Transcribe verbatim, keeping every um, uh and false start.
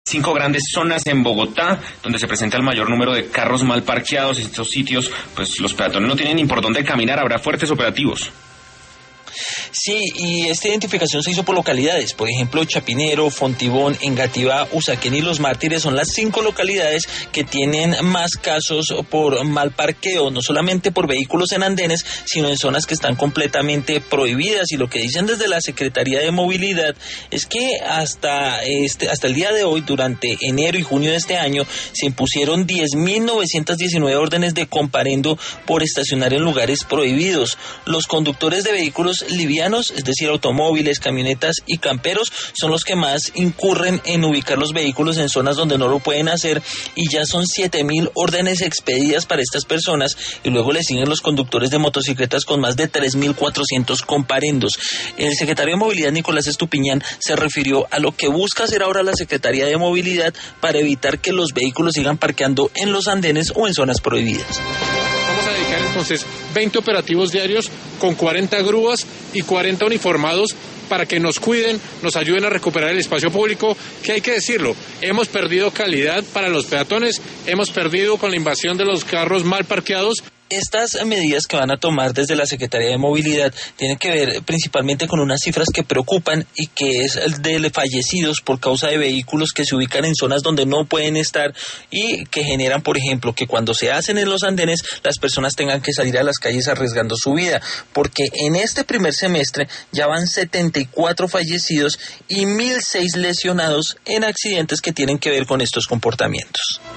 cinco grandes zonas en Bogotá donde se presenta el mayor número de carros mal parqueados. En estos sitios, pues los peatones no tienen ni por dónde caminar, habrá fuertes operativos. Sí, y esta identificación se hizo por localidades, por ejemplo, Chapinero, Fontibón, Engativá, Usaquén y Los Mártires son las cinco localidades que tienen más casos por mal parqueo, no solamente por vehículos en andenes, sino en zonas que están completamente prohibidas. Y lo que dicen desde la Secretaría de Movilidad es que hasta este hasta el día de hoy, durante enero y junio de este año, se impusieron diez mil novecientas diecinueve órdenes de comparendo por estacionar en lugares prohibidos. Los conductores de vehículos livianos, es decir, automóviles, camionetas y camperos, son los que más incurren en ubicar los vehículos en zonas donde no lo pueden hacer, y ya son siete mil órdenes expedidas para estas personas, y luego le siguen los conductores de motocicletas con más de tres mil cuatrocientos comparendos. El secretario de Movilidad, Nicolás Estupiñán, se refirió a lo que busca hacer ahora la Secretaría de Movilidad para evitar que los vehículos sigan parqueando en los andenes o en zonas prohibidas. Vamos a dedicar entonces veinte operativos diarios con cuarenta grúas y cuarenta uniformados para que nos cuiden, nos ayuden a recuperar el espacio público, que hay que decirlo, hemos perdido calidad para los peatones, hemos perdido con la invasión de los carros mal parqueados. Estas medidas que van a tomar desde la Secretaría de Movilidad tienen que ver principalmente con unas cifras que preocupan, y que es el de fallecidos por causa de vehículos que se ubican en zonas donde no pueden estar y que generan, por ejemplo, que cuando se hacen en los andenes las personas tengan que salir a las calles arriesgando su vida, porque en este primer semestre ya van setenta y cuatro fallecidos y mil seis lesionados en accidentes que tienen que ver con estos comportamientos.